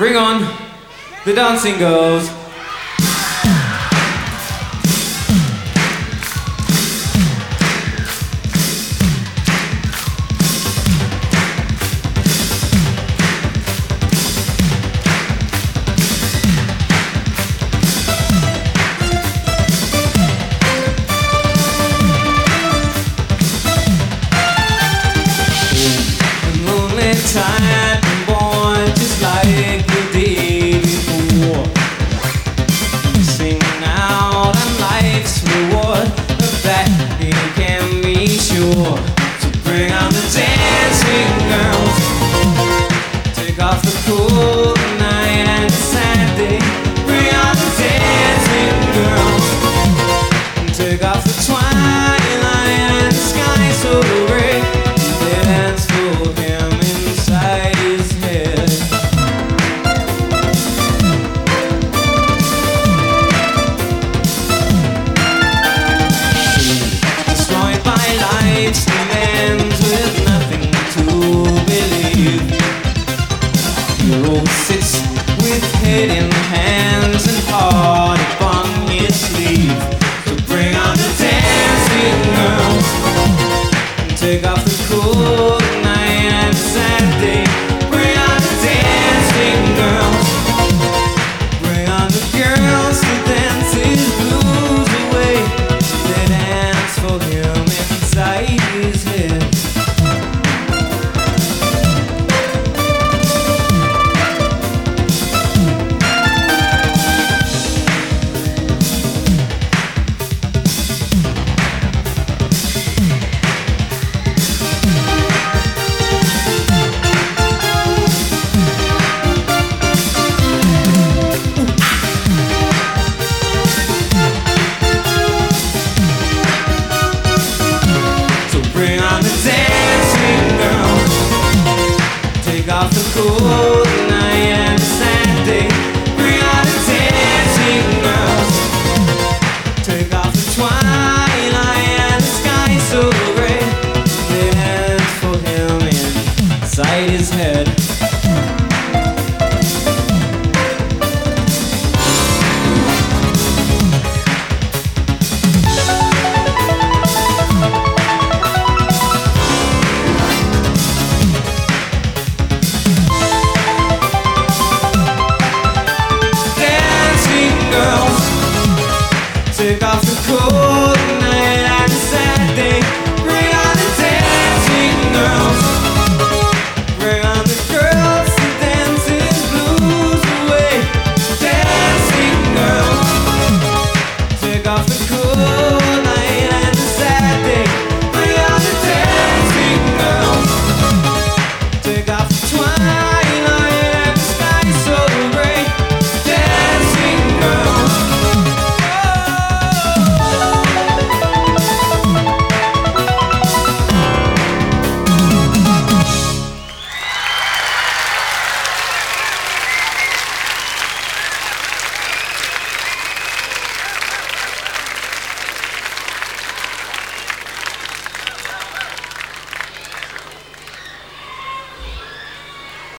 Bring on the dancing girls. Tired and born just like the day before. Missing out on life's reward, but that you can be sure. So bring on the dancing girls. Take off the cold night and the sad day. Bring on the dancing girls. Take off the twilight and the sky so gray. Dance for him inside his head. Destroyed by life's demands with nothing to believe. Hero sits with head in hands and heart upon his sleeve.